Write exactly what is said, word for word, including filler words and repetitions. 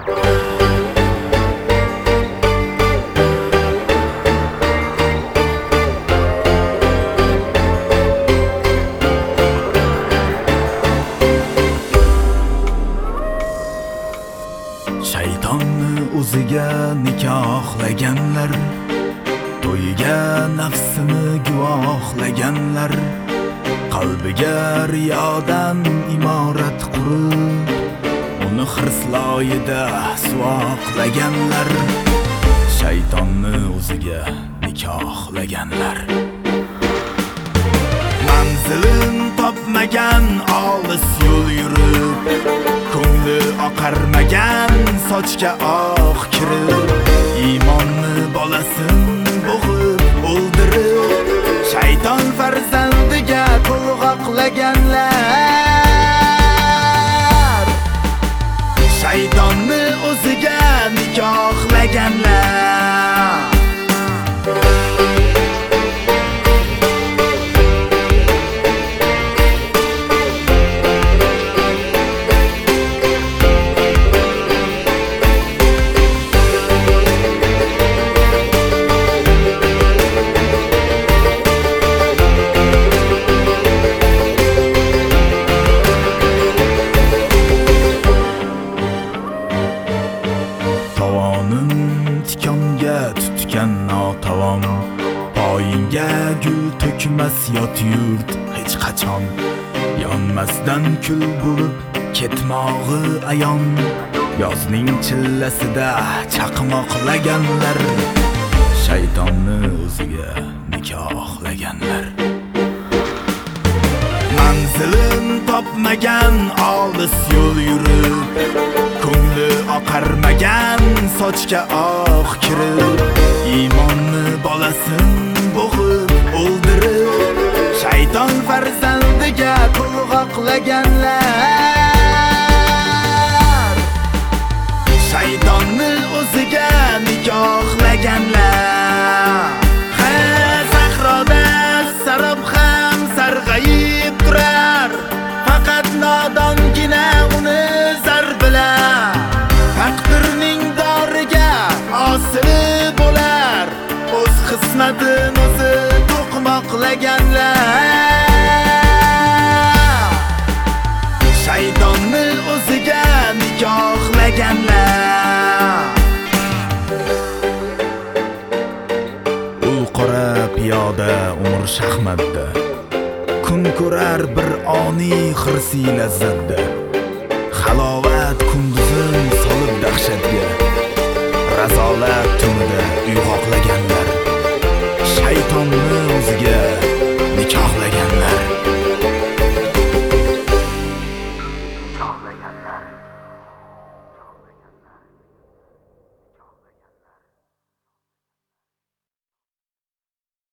Shaytonni o'ziga nikohlaganlar, to'yiga nafsini guvohlaganlar, qalbiga riyodan imorat qurib, uni hirsloyida suvoqlaganlar. Shaytonni o'ziga nikohlaganlar. Manzilin topmagan olis yo'l yurib, ko'ngli oqarmagan sochga oq kirib, iymonni bolasin bo'g'ib o'ldirib, shayton farzandiga to'lg'oqlaganlar. Shaytonni o'ziga nikohlaganlar. Tavonin tikonga tutgan notavon, poyinga gul to'kmas yot yurt hech qachon. Yonmasdan kul bo'lib ketmog'i ayon, yozning chillasida chaqmoqlaganlar. Shaytonni o'ziga nikohlaganlar. Manzilin topmagan olis yo'l yurib, ko'ngli oqarmagan sochga oq kirib, iymonni bolasin bo'g'ib o'ldirib, shayton farzandiga to'lg'oqlaganlar. Shaytonni o'ziga nikohlaganlar. Ha, sahroda sarob ham sarg'ayib turar, faqat nodongina uni zar bilar. Taqdirning doriga osilib bo'lar, o'z xizmatin o'zi to'qmoqlaganlar. Shaytonni o'ziga nikohlaganlar. U qora piyoda umr shaxmatda, kun ko'rar bir oniy hirsi lazzatda. Halovat kunduzin solib dahshatga, razolat tunida uyg'oqlaganlar. Shaytonni o'ziga